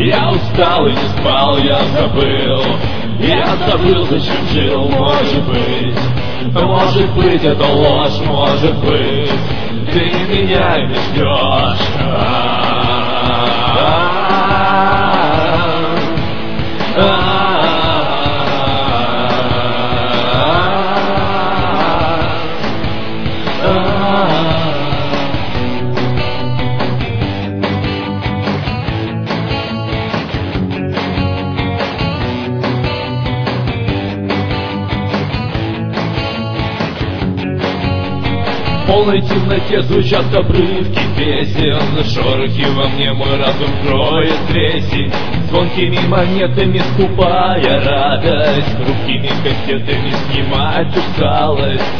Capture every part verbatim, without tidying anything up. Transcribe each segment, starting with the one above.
Я устал и не спал, я забыл. Я забыл, зачем жил, может быть. Может быть, это ложь, может быть. Ты меня не ждешь. В полной темноте звучат обрывки песен, шорохи во мне мой разум кроет тресень. Звонкими монетами скупая радость, хрупкими кассетами снимать усталость.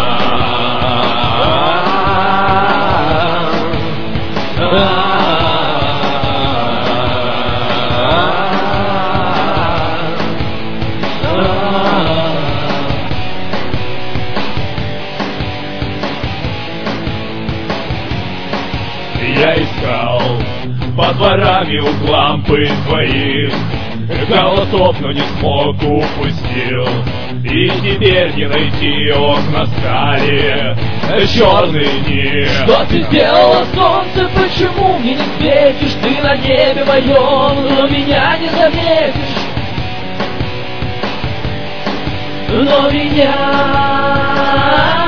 Я искал по дворам и углам твоих голосов, но не смог, упустил. И теперь не найти окна стали черные дни. Что ты сделала, солнце, почему мне не светишь? Ты на небе моем, но меня не заметишь. Но меня